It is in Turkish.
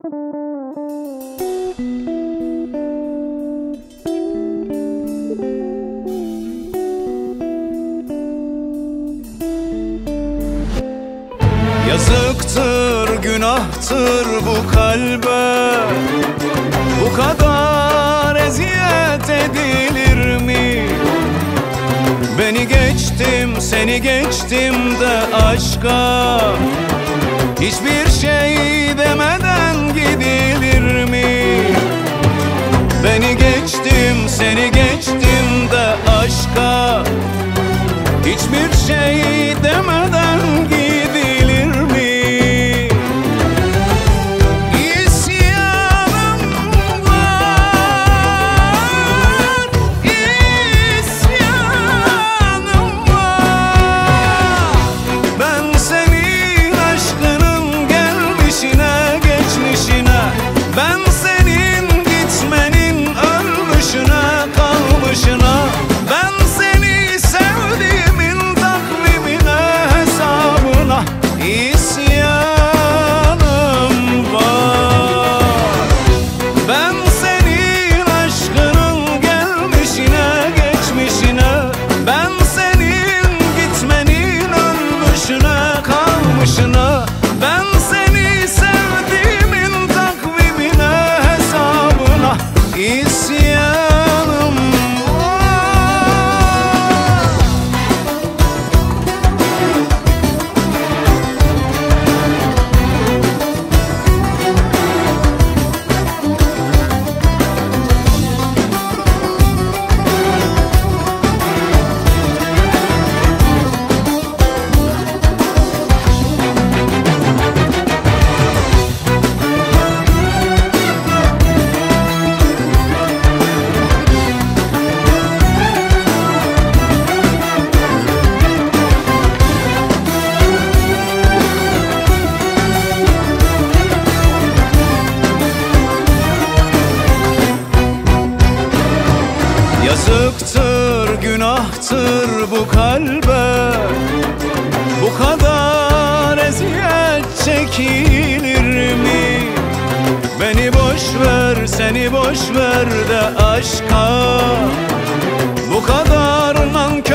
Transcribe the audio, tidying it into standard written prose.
Yazıktır, günahtır bu kalbe, bu kadar eziyet edilir mi? Beni geçtim, seni geçtim de aşka hiçbir şey demeden gidilir mi? Beni geçtim, seni geçtim de aşka hiçbir şey demeden gidilir mi? İsyanım var, isyanım var. Ben senin aşkının gelmişine geçmişine, ben senin gitmenin ölmüşüne kalmışına, ben seni sevdiğimin takvimine hesabına isyanım var. Ben senin aşkının gelmişine geçmişine, ben senin gitmenin ölmüşüne kalmışına, ben seni sevdiğimin takvimine hesabına isyanım var. Yazıktır, günahtır bu kalbe, bu kadar eziyet çekilir mi? Beni boş ver, seni boş ver de aşka bu kadar nankör